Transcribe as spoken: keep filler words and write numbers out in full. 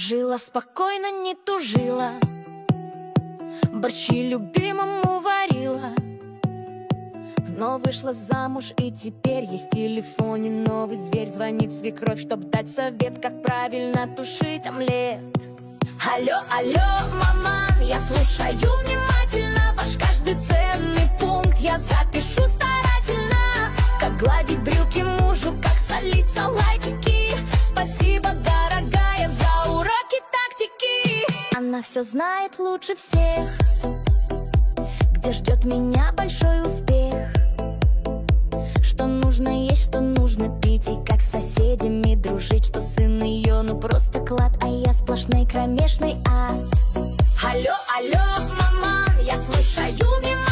Жила спокойно, не тужила, борщи любимому варила. Но вышла замуж, и теперь есть в телефоне новый зверь. Звонит свекровь, чтоб дать совет, как правильно тушить омлет. Алло, алло, маман, я слушаю внимательно ваш каждый ценный пункт. Я запишу старательно, как гладить брюки мужу, как солить салатики. Спасибо, дорогая, за уроки тактики. Она все знает лучше всех, где ждет меня большой успех. Что нужно есть, что нужно пить, и как с соседями дружить. Что сын ее, ну просто клад, а я сплошной кромешный ад. Алло, алло, маман, я слушаю внимательно